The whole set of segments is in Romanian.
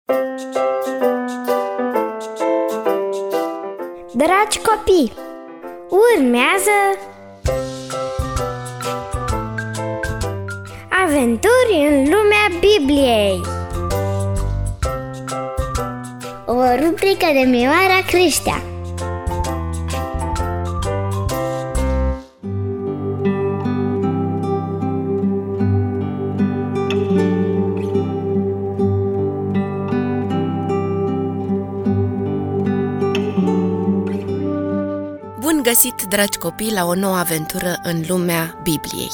Dragi copii, urmează Aventuri în lumea Bibliei, o rubrică de Mioara Creștea. Bun găsit, dragi copii, la o nouă aventură în lumea Bibliei.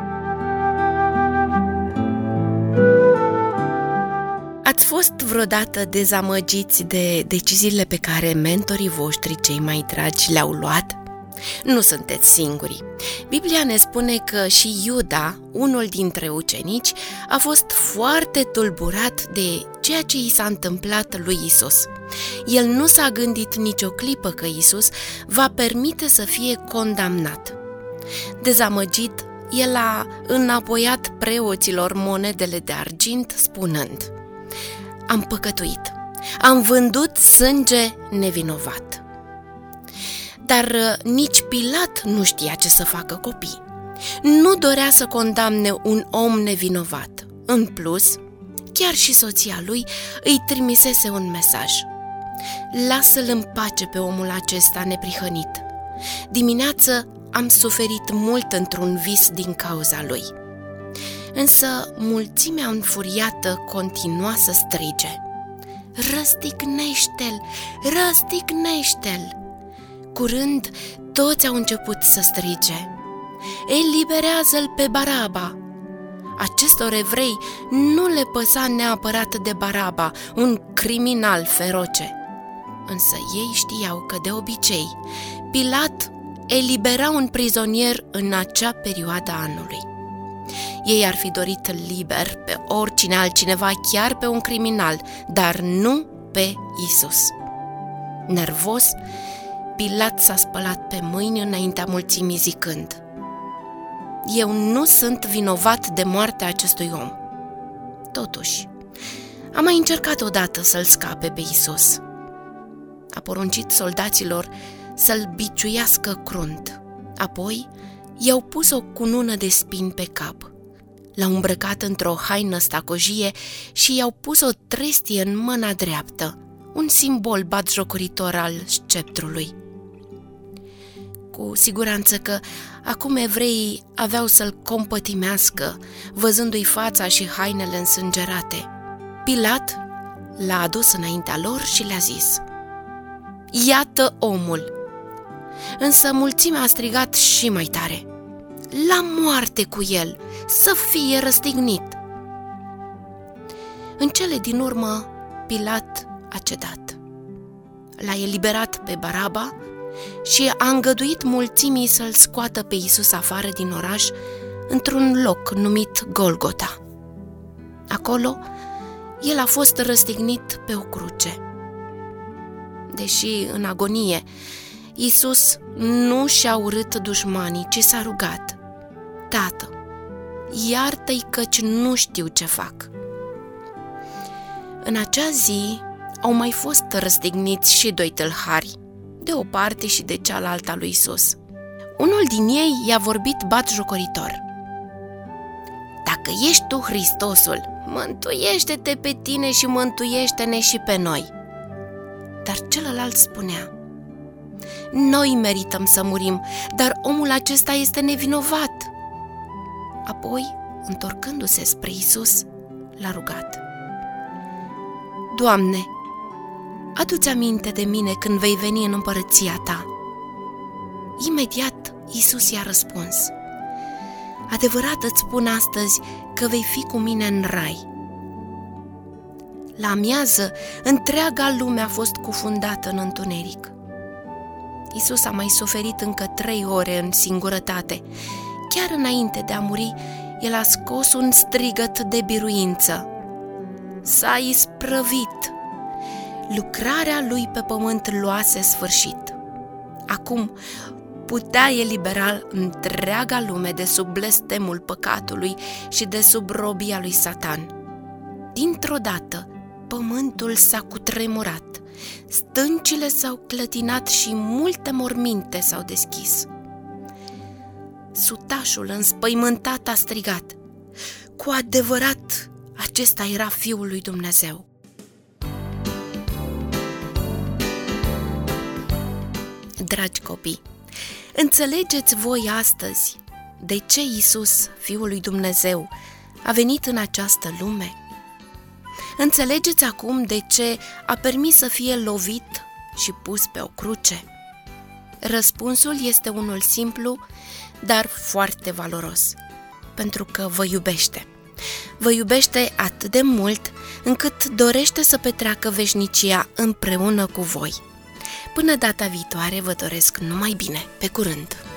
Ați fost vreodată dezamăgiți de deciziile pe care mentorii voștri cei mai dragi le-au luat? Nu sunteți singuri. Biblia ne spune că și Iuda, unul dintre ucenici, a fost foarte tulburat de ceea ce i s-a întâmplat lui Isus. El nu s-a gândit nicio clipă că Isus va permite să fie condamnat. Dezamăgit, el a înapoiat preoților monedele de argint, spunând: "Am păcătuit, am vândut sânge nevinovat." Dar nici Pilat nu știa ce să facă, copii. Nu dorea să condamne un om nevinovat. În plus, chiar și soția lui îi trimisese un mesaj: "Lasă-l în pace pe omul acesta neprihănit. Dimineață am suferit mult într-un vis din cauza lui." Însă mulțimea înfuriată continua să strige: "Răstignește-l! Răstignește-l!" Curând, toți au început să strige: "Eliberează-l pe Baraba!" Acestor evrei nu le păsa neapărat de Baraba, un criminal feroce. Însă ei știau că, de obicei, Pilat elibera un prizonier în acea perioadă a anului. Ei ar fi dorit liber pe oricine altcineva, chiar pe un criminal, dar nu pe Isus. Nervos, Pilat s-a spălat pe mâini înaintea mulțimii zicând: "Eu nu sunt vinovat de moartea acestui om." Totuși, a mai încercat odată să-l scape pe Isus. A poruncit soldaților să-l biciuiască crunt. Apoi i-au pus o cunună de spini pe cap. L-au îmbrăcat într-o haină stacojie și i-au pus o trestie în mâna dreaptă, un simbol batjocoritor al sceptrului. Cu siguranță că acum evreii aveau să-l compătimească, văzându-i fața și hainele însângerate. Pilat l-a adus înaintea lor și le-a zis: "Iată omul!" Însă mulțimea a strigat și mai tare: "La moarte cu el, să fie răstignit!" În cele din urmă, Pilat a cedat. L-a eliberat pe Baraba și a îngăduit mulțimii să-l scoată pe Isus afară din oraș, într-un loc numit Golgota. Acolo, el a fost răstignit pe o cruce. Deși în agonie, Isus nu și-a urât dușmanii, ci s-a rugat: "Tată, iartă-i căci nu știu ce fac." În acea zi au mai fost răstigniți și doi tâlhari, de o parte și de cealaltă a lui Isus. Unul din ei i-a vorbit batjocoritor: "Dacă ești tu Hristosul, mântuiește-te pe tine și mântuiește-ne și pe noi." Dar celălalt spunea: "Noi merităm să murim, dar omul acesta este nevinovat." Apoi, întorcându-se spre Isus, l-a rugat: "Doamne, adu-ți aminte de mine când vei veni în împărăția ta." Imediat, Isus i-a răspuns: "Adevărat îți spun astăzi că vei fi cu mine în rai." La amiază, întreaga lume a fost cufundată în întuneric. Isus a mai suferit încă 3 ore în singurătate. Chiar înainte de a muri, el a scos un strigăt de biruință: "S-a isprăvit!" Lucrarea lui pe pământ luase sfârșit. Acum putea elibera întreaga lume de sub blestemul păcatului și de sub robia lui Satan. Dintr-o dată, pământul s-a cutremurat, stâncile s-au clătinat și multe morminte s-au deschis. Sutașul înspăimântat a strigat: cu adevărat, acesta era Fiul lui Dumnezeu. Dragi copii, înțelegeți voi astăzi de ce Iisus, Fiul lui Dumnezeu, a venit în această lume? Înțelegeți acum de ce a permis să fie lovit și pus pe o cruce? Răspunsul este unul simplu, dar foarte valoros, pentru că vă iubește. Vă iubește atât de mult încât dorește să petreacă veșnicia împreună cu voi. Până data viitoare vă doresc numai bine. Pe curând!